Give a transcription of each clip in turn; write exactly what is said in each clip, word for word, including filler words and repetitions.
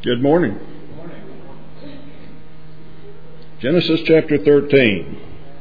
Good morning. Genesis chapter thirteen.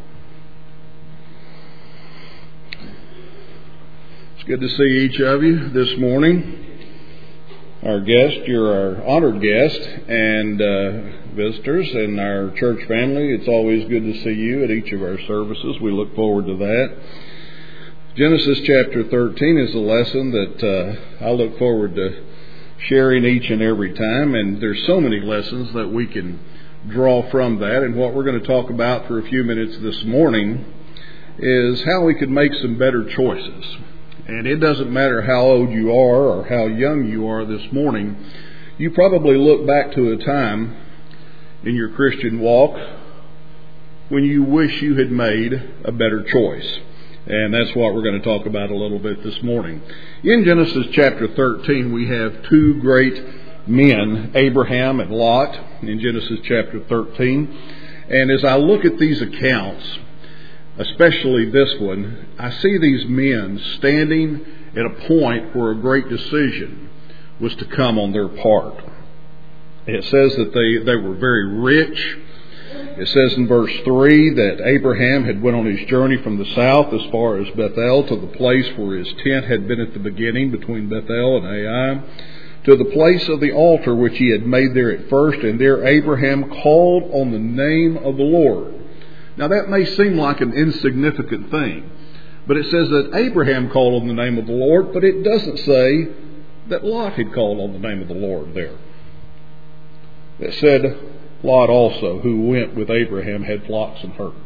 It's good to see each of you this morning. Our guest, you're our honored guest, and uh, visitors and our church family. It's always good to see you at each of our services. We look forward to that. Genesis chapter thirteen is a lesson that uh, I look forward to sharing each and every time, and there's so many lessons that we can draw from that. And what we're going to talk about for a few minutes this morning is how we could make some better choices. And it doesn't matter how old you are or how young you are this morning, you probably look back to a time in your Christian walk when you wish you had made a better choice. And that's what we're going to talk about a little bit this morning. In Genesis chapter thirteen, we have two great men, Abraham and Lot, in Genesis chapter thirteen. And as I look at these accounts, especially this one, I see these men standing at a point where a great decision was to come on their part. It says that they, they were very rich. It says in verse three that Abraham had went on his journey from the south as far as Bethel, to the place where his tent had been at the beginning between Bethel and Ai, to the place of the altar which he had made there at first, and there Abraham called on the name of the Lord. Now that may seem like an insignificant thing, but it says that Abraham called on the name of the Lord, but it doesn't say that Lot had called on the name of the Lord there. It said Lot also, who went with Abraham, had flocks and herds.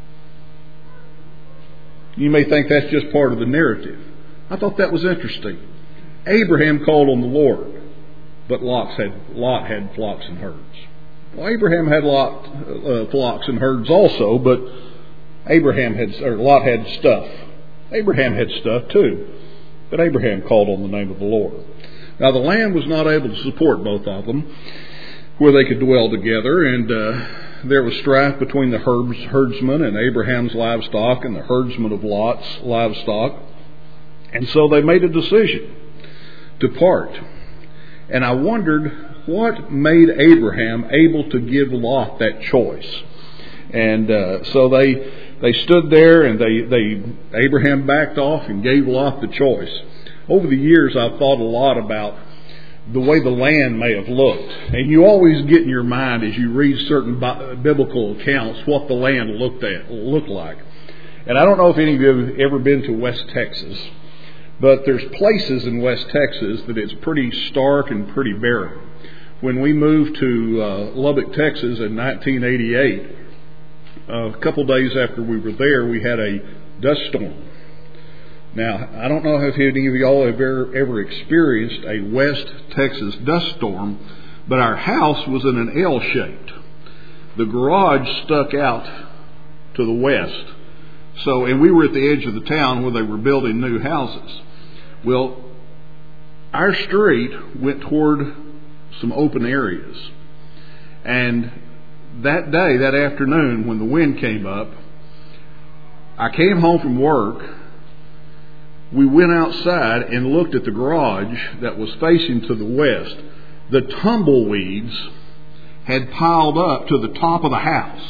You may think that's just part of the narrative. I thought that was interesting. Abraham called on the Lord, but Lot had, Lot had flocks and herds. Well, Abraham had Lot, uh, flocks and herds also, but Abraham had, or Lot had stuff. Abraham had stuff too, but Abraham called on the name of the Lord. Now the land was not able to support both of them, where they could dwell together, and uh, there was strife between the herds, herdsmen and Abraham's livestock and the herdsmen of Lot's livestock. And so they made a decision to part. And I wondered what made Abraham able to give Lot that choice. And uh, so they they stood there, and they, they Abraham backed off and gave Lot the choice. Over the years, I've thought a lot about the way the land may have looked. And you always get in your mind as you read certain biblical accounts what the land looked at looked like. And I don't know if any of you have ever been to West Texas, but there's places in West Texas that it's pretty stark and pretty barren. When we moved to uh, Lubbock, Texas in nineteen eighty-eight, uh, a couple days after we were there, we had a dust storm. Now, I don't know if any of y'all have ever, ever experienced a West Texas dust storm, but our house was in an L-shaped. The garage stuck out to the west. So, and we were at the edge of the town where they were building new houses. Well, our street went toward some open areas. And that day, that afternoon, when the wind came up, I came home from work. We went outside and looked at the garage that was facing to the west. The tumbleweeds had piled up to the top of the house.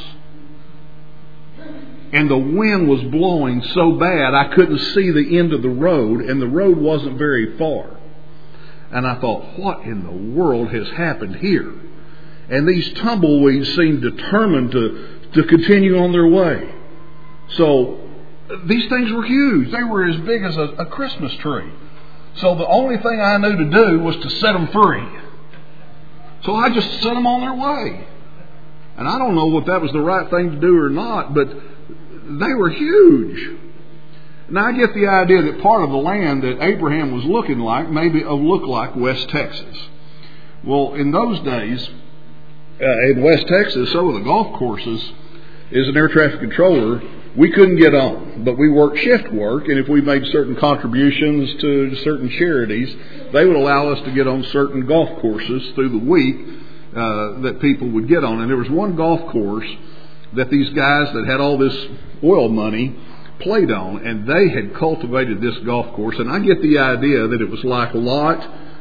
And the wind was blowing so bad I couldn't see the end of the road, and the road wasn't very far. And I thought, what in the world has happened here? And these tumbleweeds seemed determined to, to continue on their way. So these things were huge. They were as big as a, a Christmas tree. So the only thing I knew to do was to set them free. So I just set them on their way. And I don't know if that was the right thing to do or not, but they were huge. Now I get the idea that part of the land that Abraham was looking like maybe looked like West Texas. Well, in those days, uh, in West Texas, some of the golf courses, as an air traffic controller, we couldn't get on, but we worked shift work, and if we made certain contributions to certain charities, they would allow us to get on certain golf courses through the week uh, that people would get on. And there was one golf course that these guys that had all this oil money played on, and they had cultivated this golf course. And I get the idea that it was like Lot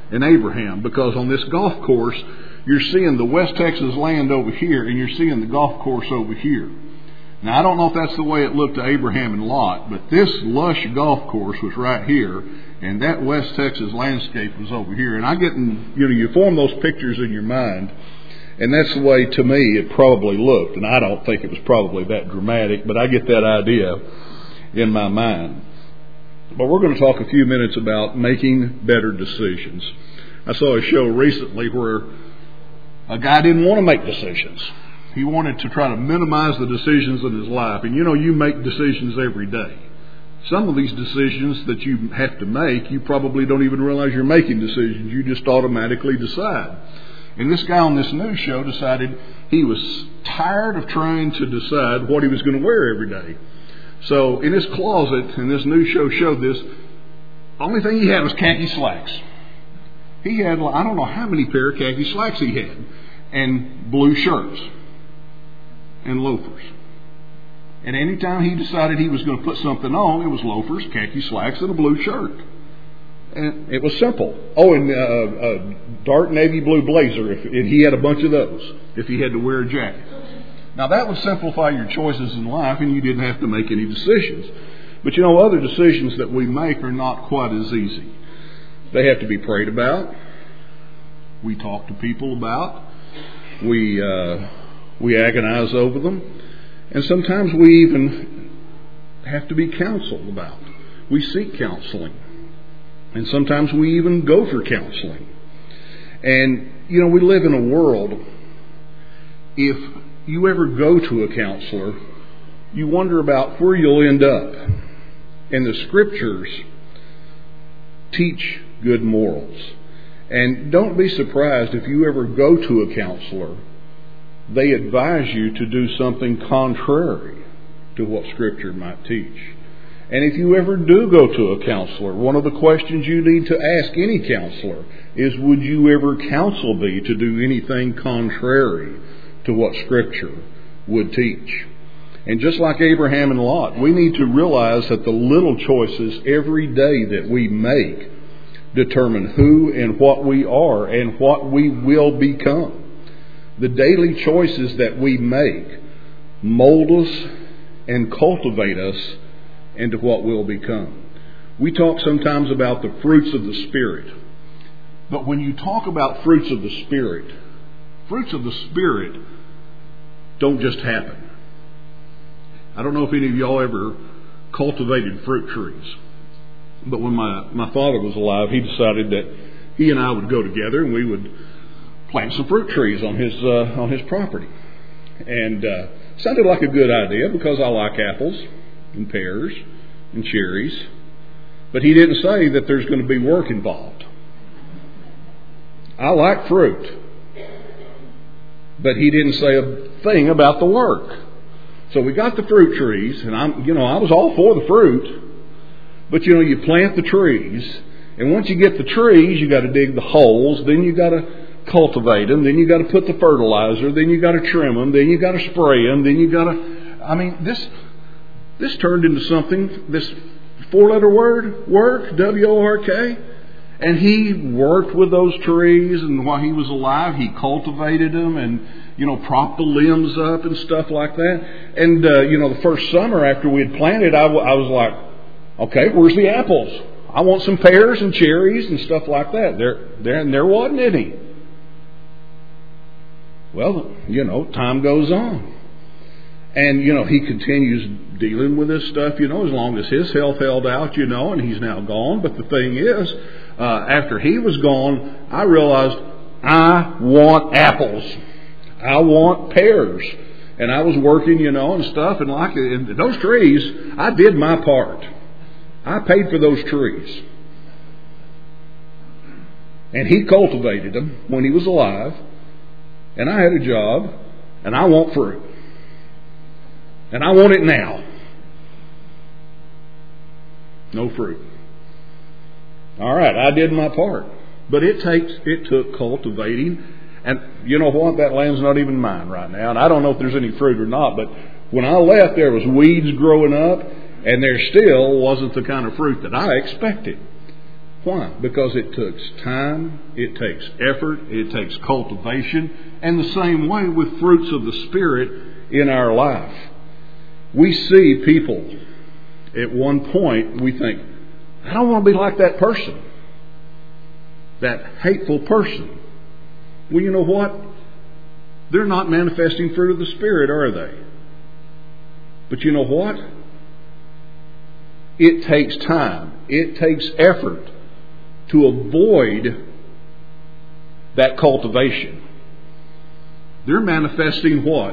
and Abraham, because on this golf course, you're seeing the West Texas land over here, and you're seeing the golf course over here. Now, I don't know if that's the way it looked to Abraham and Lot, but this lush golf course was right here, and that West Texas landscape was over here. And I get, in, you know, you form those pictures in your mind, and that's the way, to me, it probably looked. And I don't think it was probably that dramatic, but I get that idea in my mind. But we're going to talk a few minutes about making better decisions. I saw a show recently where a guy didn't want to make decisions. He wanted to try to minimize the decisions in his life. And you know, you make decisions every day. Some of these decisions that you have to make, you probably don't even realize you're making decisions. You just automatically decide. And this guy on this news show decided he was tired of trying to decide what he was going to wear every day. So in his closet, and this news show showed this, the only thing he had was khaki slacks. He had, I don't know how many pair of khaki slacks he had, and blue shirts and loafers. And anytime he decided he was going to put something on, it was loafers, khaki slacks, and a blue shirt. And it was simple. Oh, and uh, a dark navy blue blazer, if, and he had a bunch of those if he had to wear a jacket. Now, that would simplify your choices in life, and you didn't have to make any decisions. But you know, other decisions that we make are not quite as easy. They have to be prayed about. We talk to people about. We... Uh, We agonize over them. And sometimes we even have to be counseled about. We seek counseling. And sometimes we even go for counseling. And, you know, we live in a world, if you ever go to a counselor, you wonder about where you'll end up. And the Scriptures teach good morals. And don't be surprised if you ever go to a counselor, they advise you to do something contrary to what Scripture might teach. And if you ever do go to a counselor, one of the questions you need to ask any counselor is, would you ever counsel me to do anything contrary to what Scripture would teach? And just like Abraham and Lot, we need to realize that the little choices every day that we make determine who and what we are and what we will become. The daily choices that we make mold us and cultivate us into what we'll become. We talk sometimes about the fruits of the Spirit. But when you talk about fruits of the Spirit, fruits of the Spirit don't just happen. I don't know if any of y'all ever cultivated fruit trees. But when my, my father was alive, he decided that he and I would go together and we would plant some fruit trees on his uh, on his property. And uh, sounded like a good idea because I like apples and pears and cherries. But he didn't say that there's going to be work involved. I like fruit. But he didn't say a thing about the work. So we got the fruit trees, and I'm, you know, I was all for the fruit. But you know, you plant the trees, and once you get the trees, you got to dig the holes, then you got to cultivate them, then you got to put the fertilizer, then you got to trim them, then you got to spray them, then you got to, I mean, this this turned into something, this four-letter word, work, W O R K, and he worked with those trees, and while he was alive, he cultivated them, and, you know, propped the limbs up and stuff like that. And, uh, you know, the first summer after we had planted, I, w- I was like, okay, where's the apples? I want some pears and cherries and stuff like that. There, there, and there wasn't any. Well, you know, time goes on. And, you know, he continues dealing with this stuff, you know, as long as his health held out, you know, and he's now gone. But the thing is, uh, after he was gone, I realized I want apples. I want pears. And I was working, you know, and stuff. And like and those trees, I did my part. I paid for those trees. And he cultivated them when he was alive. And I had a job, and I want fruit. And I want it now. No fruit. All right, I did my part. But it takes it took cultivating. And you know what? That land's not even mine right now. And I don't know if there's any fruit or not. But when I left, there was weeds growing up. And there still wasn't the kind of fruit that I expected. Why? Because it takes time, it takes effort, it takes cultivation, and the same way with fruits of the Spirit in our life. We see people, at one point, we think, I don't want to be like that person, that hateful person. Well, you know what? They're not manifesting fruit of the Spirit, are they? But you know what? It takes time. It takes effort to avoid that cultivation. They're manifesting what?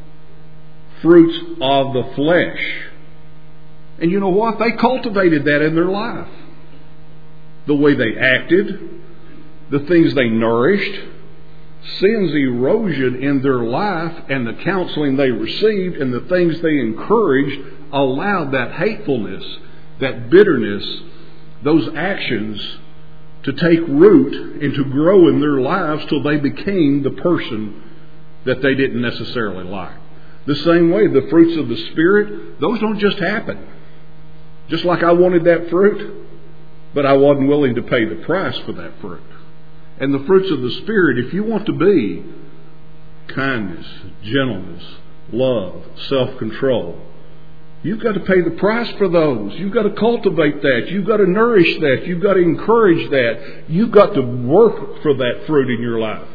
Fruits of the flesh. And you know what? They cultivated that in their life. The way they acted, the things they nourished, sin's erosion in their life, and the counseling they received, and the things they encouraged allowed that hatefulness, that bitterness, those actions to take root and to grow in their lives till they became the person that they didn't necessarily like. The same way, the fruits of the Spirit, those don't just happen. Just like I wanted that fruit, but I wasn't willing to pay the price for that fruit. And the fruits of the Spirit, if you want to be kindness, gentleness, love, self-control, you've got to pay the price for those. You've got to cultivate that. You've got to nourish that. You've got to encourage that. You've got to work for that fruit in your life.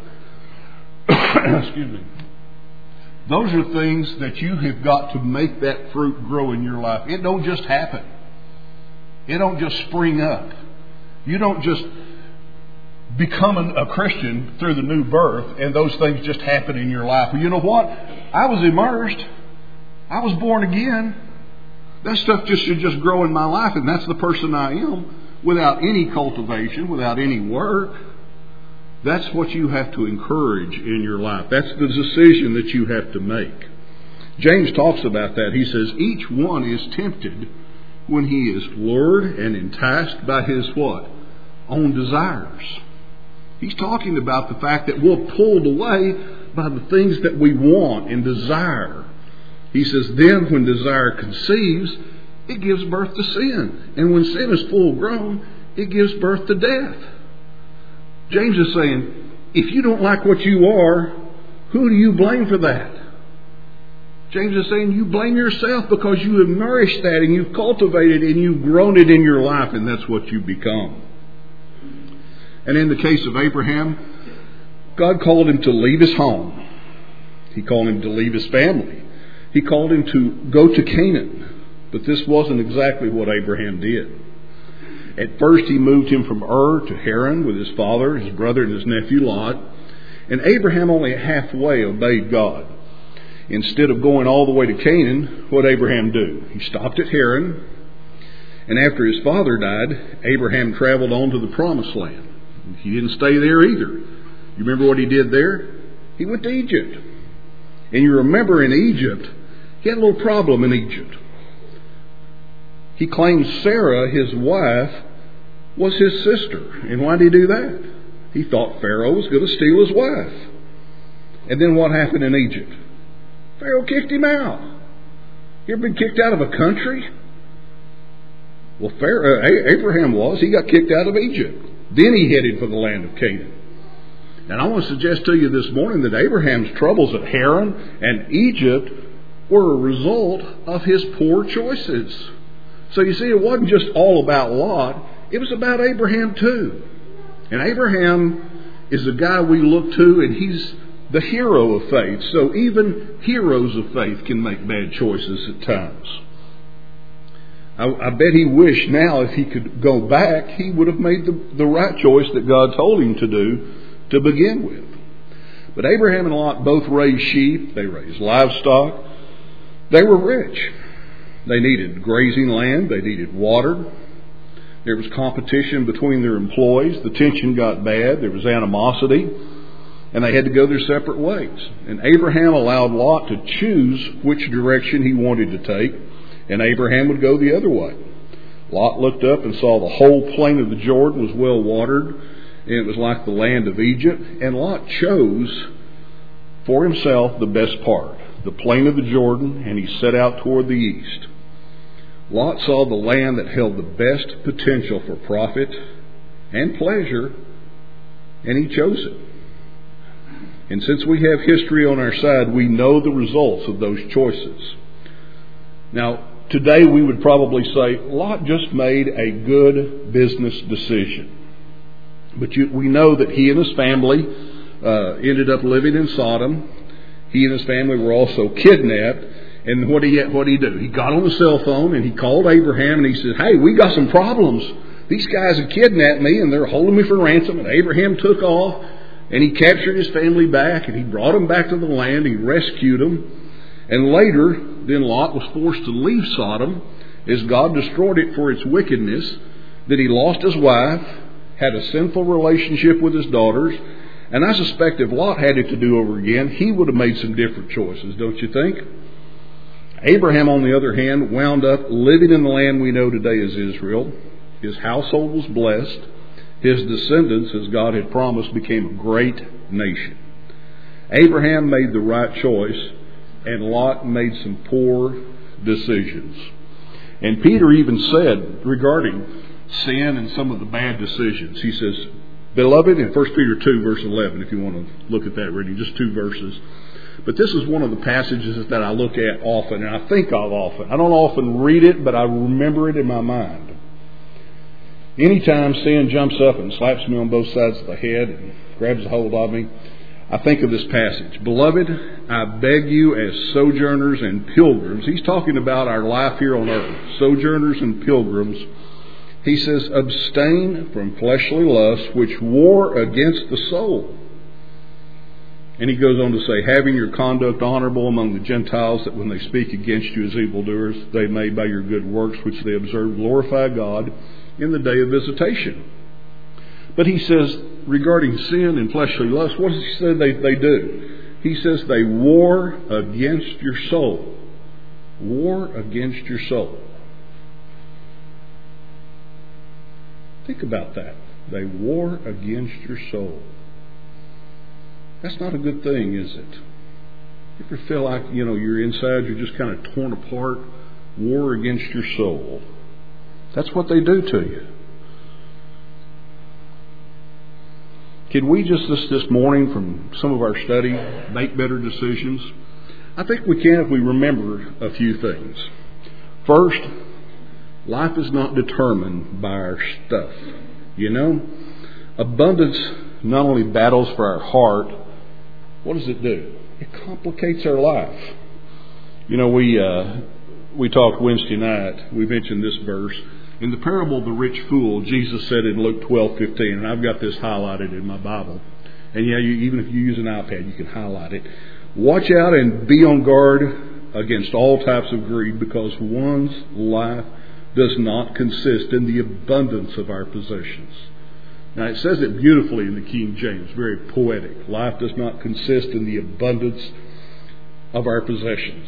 Excuse me. Those are things that you have got to make that fruit grow in your life. It don't just happen. It don't just spring up. You don't just become a Christian through the new birth and those things just happen in your life. Well, you know what? I was immersed. I was born again. That stuff just should just grow in my life, and that's the person I am without any cultivation, without any work. That's what you have to encourage in your life. That's the decision that you have to make. James talks about that. He says, each one is tempted when he is lured and enticed by his what? Own desires. He's talking about the fact that we're pulled away by the things that we want and desire. He says, then when desire conceives, it gives birth to sin. And when sin is full grown, it gives birth to death. James is saying, if you don't like what you are, who do you blame for that? James is saying you blame yourself because you have nourished that and you've cultivated and you've grown it in your life, and that's what you become. And in the case of Abraham, God called him to leave his home. He called him to leave his family. He called him to go to Canaan. But this wasn't exactly what Abraham did. At first he moved him from Ur to Haran with his father, his brother, and his nephew Lot. And Abraham only halfway obeyed God. Instead of going all the way to Canaan, what did Abraham do? He stopped at Haran. And after his father died, Abraham traveled on to the Promised Land. He didn't stay there either. You remember what he did there? He went to Egypt. And you remember in Egypt, he had a little problem in Egypt. He claimed Sarah, his wife, was his sister. And why did he do that? He thought Pharaoh was going to steal his wife. And then what happened in Egypt? Pharaoh kicked him out. You ever been kicked out of a country? Well, Pharaoh, Abraham was. He got kicked out of Egypt. Then he headed for the land of Canaan. And I want to suggest to you this morning that Abraham's troubles at Haran and Egypt were a result of his poor choices. So you see, it wasn't just all about Lot. It was about Abraham too. And Abraham is the guy we look to, and he's the hero of faith. So even heroes of faith can make bad choices at times. I, I bet he wished now if he could go back, he would have made the, the right choice that God told him to do to begin with. But Abraham and Lot both raised sheep. They raised livestock. They were rich. They needed grazing land. They needed water. There was competition between their employees. The tension got bad. There was animosity. And they had to go their separate ways. And Abraham allowed Lot to choose which direction he wanted to take. And Abraham would go the other way. Lot looked up and saw the whole plain of the Jordan was well watered. And it was like the land of Egypt. And Lot chose for himself the best part, the plain of the Jordan, and he set out toward the east. Lot saw the land that held the best potential for profit and pleasure, and he chose it. And since we have history on our side, we know the results of those choices. Now, today we would probably say Lot just made a good business decision. But you, we know that he and his family uh, ended up living in Sodom. He and his family were also kidnapped. And what did he, what did he do? He got on the cell phone and he called Abraham and he said, "Hey, we got some problems. These guys have kidnapped me and they're holding me for ransom." And Abraham took off and he captured his family back and he brought them back to the land. He rescued them. And later, then Lot was forced to leave Sodom as God destroyed it for its wickedness. Then he lost his wife, had a sinful relationship with his daughters. And I suspect if Lot had it to do over again, he would have made some different choices, don't you think? Abraham, on the other hand, wound up living in the land we know today as Israel. His household was blessed. His descendants, as God had promised, became a great nation. Abraham made the right choice, and Lot made some poor decisions. And Peter even said regarding sin and some of the bad decisions, he says, "Beloved," in First Peter two, verse eleven, if you want to look at that reading, just two verses. But this is one of the passages that I look at often, and I think of often. I don't often read it, but I remember it in my mind. Anytime sin jumps up and slaps me on both sides of the head and grabs a hold of me, I think of this passage. "Beloved, I beg you as sojourners and pilgrims." He's talking about our life here on earth. Sojourners and pilgrims. He says, "Abstain from fleshly lusts which war against the soul." And he goes on to say, "Having your conduct honorable among the Gentiles, that when they speak against you as evildoers, they may by your good works which they observe glorify God in the day of visitation." But he says, regarding sin and fleshly lust, what does he say they, they do? He says they war against your soul. War against your soul. Think about that. They war against your soul. That's not a good thing, is it? You ever feel like, you know, you're inside, you're just kind of torn apart? War against your soul. That's what they do to you. Can we just this, this morning from some of our study make better decisions? I think we can if we remember a few things. First, life is not determined by our stuff. You know, abundance not only battles for our heart, what does it do? It complicates our life. You know, we uh, we talked Wednesday night, we mentioned this verse. In the parable of the rich fool, Jesus said in Luke twelve fifteen, and I've got this highlighted in my Bible. And yeah, you, even if you use an iPad, you can highlight it. "Watch out and be on guard against all types of greed, because one's life does not consist in the abundance of our possessions." Now, it says it beautifully in the King James, very poetic. Life does not consist in the abundance of our possessions.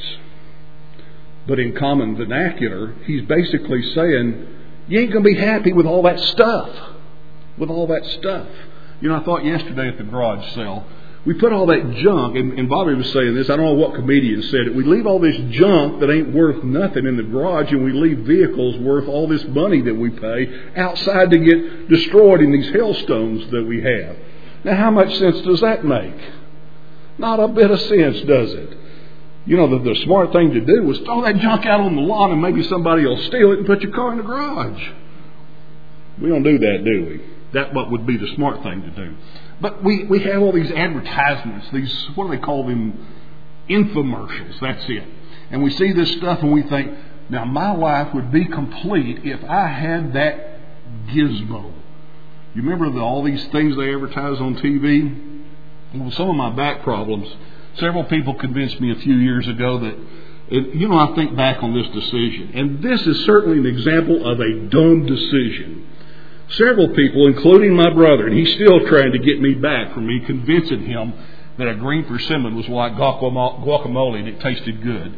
But in common vernacular, he's basically saying, you ain't going to be happy with all that stuff. With all that stuff. You know, I thought yesterday at the garage sale, we put all that junk, and, and Bobby was saying this, I don't know what comedian said it, we leave all this junk that ain't worth nothing in the garage, and we leave vehicles worth all this money that we pay outside to get destroyed in these hailstones that we have. Now, how much sense does that make? Not a bit of sense, does it? You know, the, the smart thing to do was throw that junk out on the lawn and maybe somebody will steal it and put your car in the garage. We don't do that, do we? That what would be the smart thing to do. But we, we have all these advertisements, these, what do they call them? Infomercials, that's it. And we see this stuff and we think, now my life would be complete if I had that gizmo. You remember the, all these things they advertise on T V? Well, some of my back problems, several people convinced me a few years ago that, it, you know, I think back on this decision. And this is certainly an example of a dumb decision. Several people, including my brother, and he's still trying to get me back from me convincing him that a green persimmon was like guacamole and it tasted good.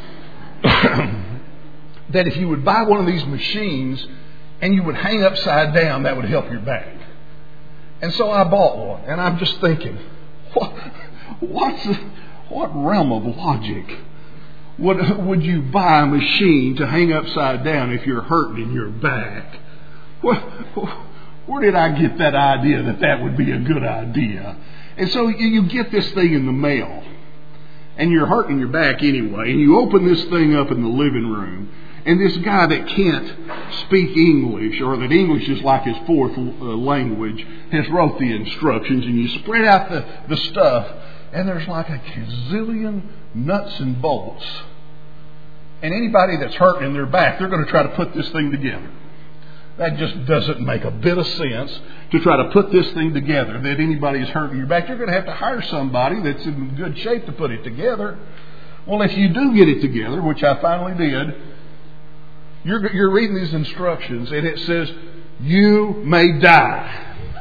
That if you would buy one of these machines and you would hang upside down, that would help your back. And so I bought one, and I'm just thinking, what, what's the, what realm of logic would would you buy a machine to hang upside down if you're hurting in your back? What, Where did I get that idea that that would be a good idea? And so you, you get this thing in the mail, and you're hurting your back anyway, and you open this thing up in the living room, and this guy that can't speak English, or that English is like his fourth uh, language, has wrote the instructions, and you spread out the, the stuff, and there's like a gazillion nuts and bolts. And anybody that's hurting in their back, they're going to try to put this thing together. That just doesn't make a bit of sense to try to put this thing together, that anybody is hurting your back. You're going to have to hire somebody that's in good shape to put it together. Well, if you do get it together, which I finally did, you're, you're reading these instructions, and it says, you may die.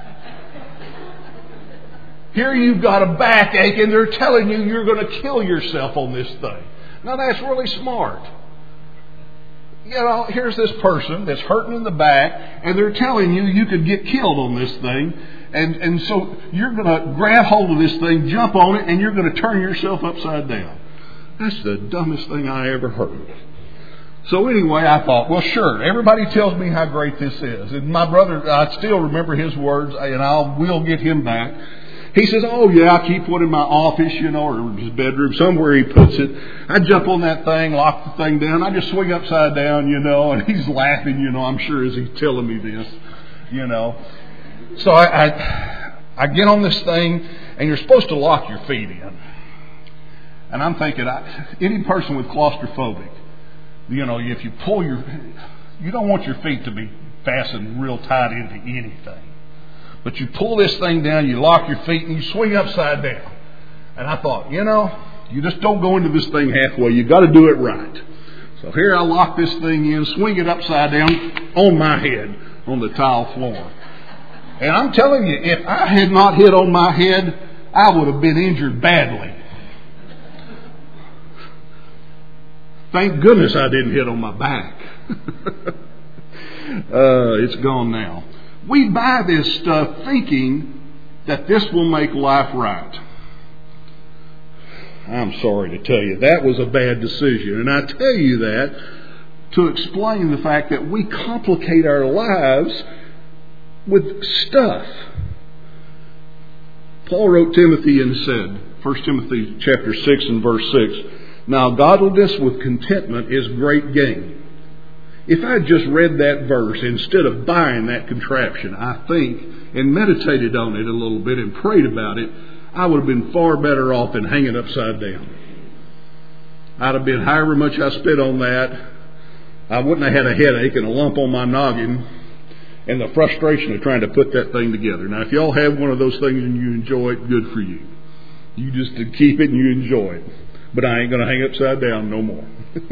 Here you've got a backache, and they're telling you you're going to kill yourself on this thing. Now, that's really smart. You know, here's this person that's hurting in the back, and they're telling you you could get killed on this thing. And, and so you're going to grab hold of this thing, jump on it, and you're going to turn yourself upside down. That's the dumbest thing I ever heard. So anyway, I thought, well, sure, everybody tells me how great this is. And my brother, I still remember his words, and I will get him back. He says, oh, yeah, I keep one in my office, you know, or his bedroom, somewhere he puts it. I jump on that thing, lock the thing down. I just swing upside down, you know, and he's laughing, you know, I'm sure as he's telling me this, you know. So I, I, I get on this thing, and you're supposed to lock your feet in. And I'm thinking, I, any person with claustrophobic, you know, if you pull your, you don't want your feet to be fastened real tight into anything. But you pull this thing down, you lock your feet, and you swing upside down. And I thought, you know, you just don't go into this thing halfway. You've got to do it right. So here I lock this thing in, swing it upside down on my head on the tile floor. And I'm telling you, if I had not hit on my head, I would have been injured badly. Thank goodness I didn't hit on my back. uh, it's gone now. We buy this stuff thinking that this will make life right. I'm sorry to tell you, that was a bad decision. And I tell you that to explain the fact that we complicate our lives with stuff. Paul wrote Timothy and said, First Timothy chapter six and verse six, now godliness with contentment is great gain. If I had just read that verse instead of buying that contraption, I think, and meditated on it a little bit and prayed about it, I would have been far better off than hanging upside down. I'd have been however much I spent on that. I wouldn't have had a headache and a lump on my noggin and the frustration of trying to put that thing together. Now, if y'all have one of those things and you enjoy it, good for you. You just keep it and you enjoy it. But I ain't going to hang upside down no more.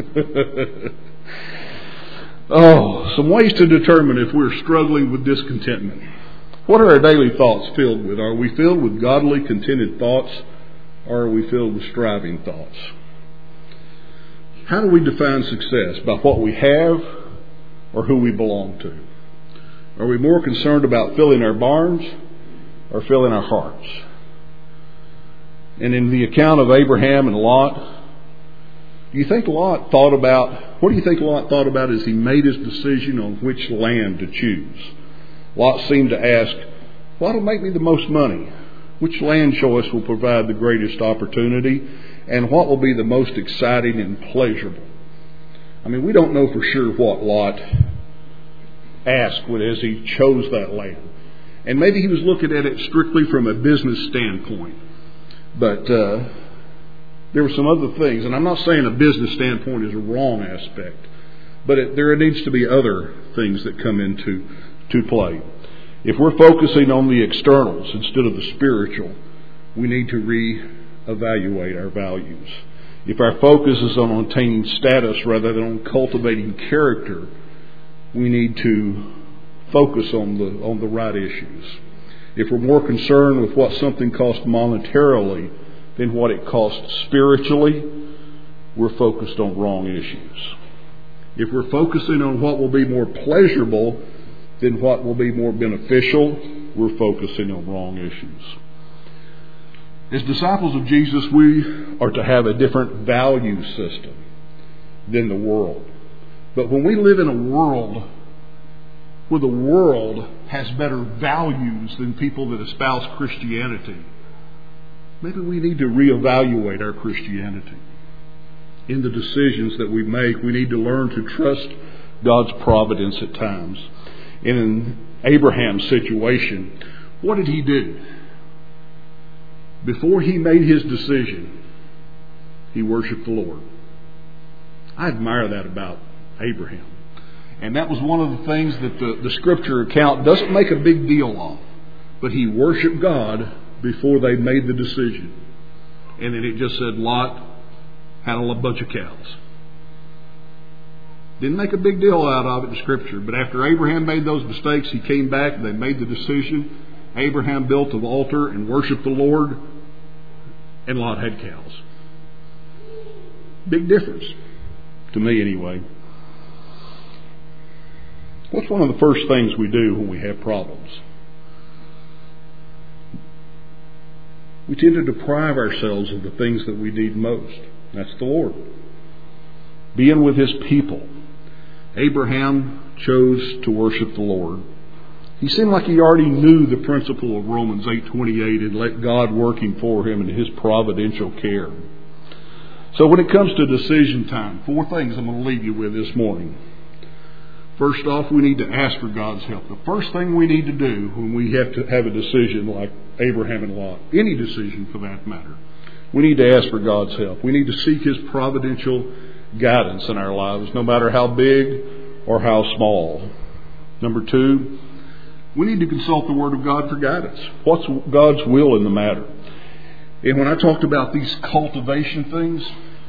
Oh, some ways to determine if we're struggling with discontentment. What are our daily thoughts filled with? Are we filled with godly, contented thoughts, or are we filled with striving thoughts? How do we define success? By what we have or who we belong to? Are we more concerned about filling our barns or filling our hearts? And in the account of Abraham and Lot, do you think Lot thought about, what do you think Lot thought about as he made his decision on which land to choose? Lot seemed to ask, what will make me the most money? Which land choice will provide the greatest opportunity? And what will be the most exciting and pleasurable? I mean, we don't know for sure what Lot asked as he chose that land. And maybe he was looking at it strictly from a business standpoint. But uh, there were some other things. And I'm not saying a business standpoint is a wrong aspect. But it, there needs to be other things that come into to play. If we're focusing on the externals instead of the spiritual, we need to reevaluate our values. If our focus is on attaining status rather than on cultivating character, we need to focus on the on the right issues. If we're more concerned with what something costs monetarily than what it costs spiritually, we're focused on wrong issues. If we're focusing on what will be more pleasurable than what will be more beneficial, we're focusing on wrong issues. As disciples of Jesus, we are to have a different value system than the world. But when we live in a world where the world has better values than people that espouse Christianity. Maybe we need to reevaluate our Christianity. In the decisions that we make, we need to learn to trust God's providence at times. And in Abraham's situation, what did he do? Before he made his decision, he worshiped the Lord. I admire that about Abraham. And that was one of the things that the, the Scripture account doesn't make a big deal of. But he worshiped God before they made the decision. And then it just said Lot had a bunch of cows. Didn't make a big deal out of it in Scripture. But after Abraham made those mistakes, he came back and they made the decision. Abraham built an altar and worshiped the Lord. And Lot had cows. Big difference. To me anyway. What's one of the first things we do when we have problems? We tend to deprive ourselves of the things that we need most. That's the Lord. Being with His people. Abraham chose to worship the Lord. He seemed like he already knew the principle of Romans eight twenty-eight and let God working for him in His providential care. So when it comes to decision time, four things I'm going to leave you with this morning. First off, we need to ask for God's help. The first thing we need to do when we have to have a decision like Abraham and Lot, any decision for that matter, we need to ask for God's help. We need to seek His providential guidance in our lives, no matter how big or how small. Number two, we need to consult the Word of God for guidance. What's God's will in the matter? And when I talked about these cultivation things,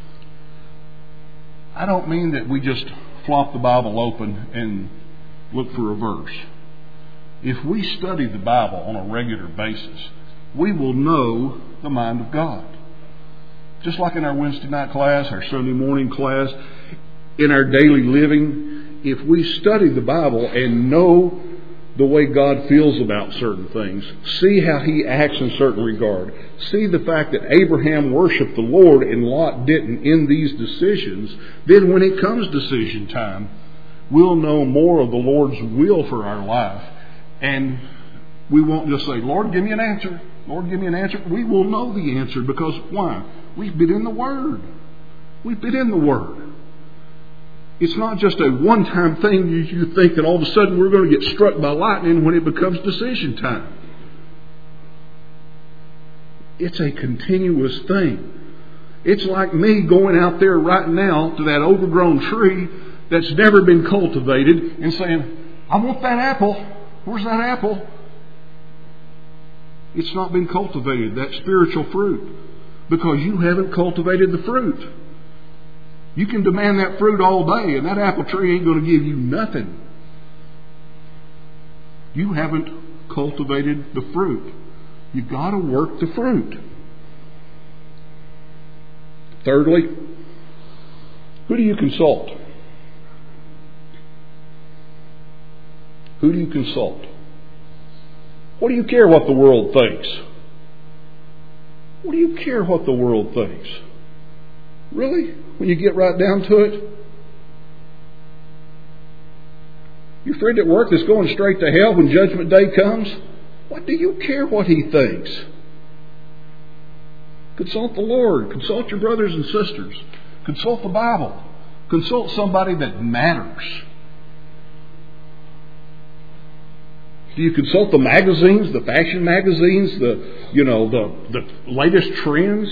I don't mean that we just flop the Bible open and look for a verse. If we study the Bible on a regular basis, we will know the mind of God. Just like in our Wednesday night class, our Sunday morning class, in our daily living, if we study the Bible and know the way God feels about certain things, see how He acts in certain regard, see the fact that Abraham worshiped the Lord and Lot didn't in these decisions, then when it comes decision time, we'll know more of the Lord's will for our life. And we won't just say, Lord, give me an answer. Lord, give me an answer. We will know the answer because why? We've been in the Word. We've been in the Word. It's not just a one-time thing you, you think that all of a sudden we're going to get struck by lightning when it becomes decision time. It's a continuous thing. It's like me going out there right now to that overgrown tree that's never been cultivated and saying, I want that apple. Where's that apple? It's not been cultivated, that spiritual fruit, because you haven't cultivated the fruit. You can demand that fruit all day, and that apple tree ain't going to give you nothing. You haven't cultivated the fruit. You've got to work the fruit. Thirdly, who do you consult? Who do you consult? What do you care what the world thinks? What do you care what the world thinks? Really? When you get right down to it? Your friend at work that's going straight to hell when Judgment Day comes? What do you care what he thinks? Consult the Lord. Consult your brothers and sisters. Consult the Bible. Consult somebody that matters. Do you consult the magazines, the fashion magazines, the you know the the latest trends?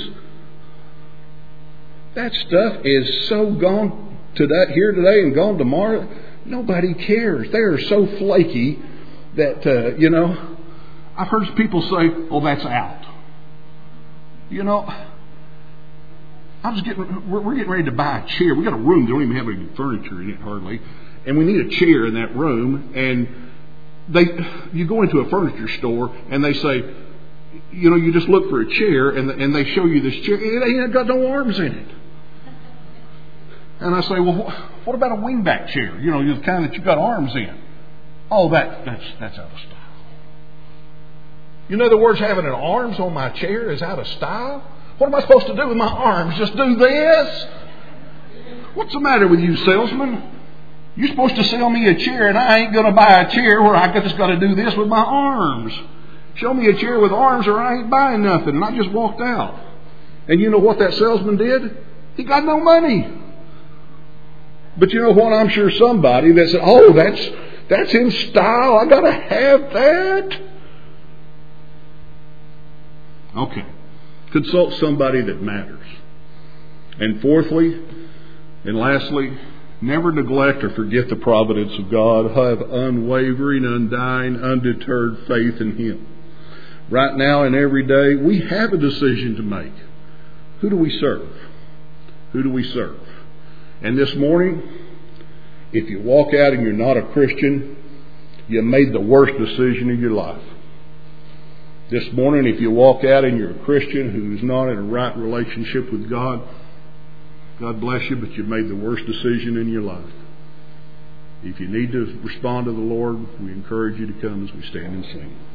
That stuff is so gone today, here today and gone tomorrow. Nobody cares. They are so flaky that uh, you know. I've heard people say, "Oh, that's out." You know, I was getting we're, we're getting ready to buy a chair. We got a room. They don't even have any furniture in it hardly, and we need a chair in that room. And they, you go into a furniture store and they say, you know, you just look for a chair and and they show you this chair. It ain't got no arms in it. And I say, well, what about a wingback chair? You know, the kind that you've got arms in. Oh, that that's that's out of style. In other words, having an arms on my chair is out of style? What am I supposed to do with my arms? Just do this? What's the matter with you, salesman? You're supposed to sell me a chair, and I ain't going to buy a chair where I just got to do this with my arms. Show me a chair with arms or I ain't buying nothing. And I just walked out. And you know what that salesman did? He got no money. But you know what? I'm sure somebody that said, oh, that's, that's in style. I got to have that. Okay. Consult somebody that matters. And fourthly, and lastly, never neglect or forget the providence of God. Have unwavering, undying, undeterred faith in Him. Right now and every day, we have a decision to make. Who do we serve? Who do we serve? And this morning, if you walk out and you're not a Christian, you made the worst decision of your life. This morning, if you walk out and you're a Christian who's not in a right relationship with God, God bless you, but you've made the worst decision in your life. If you need to respond to the Lord, we encourage you to come as we stand and sing.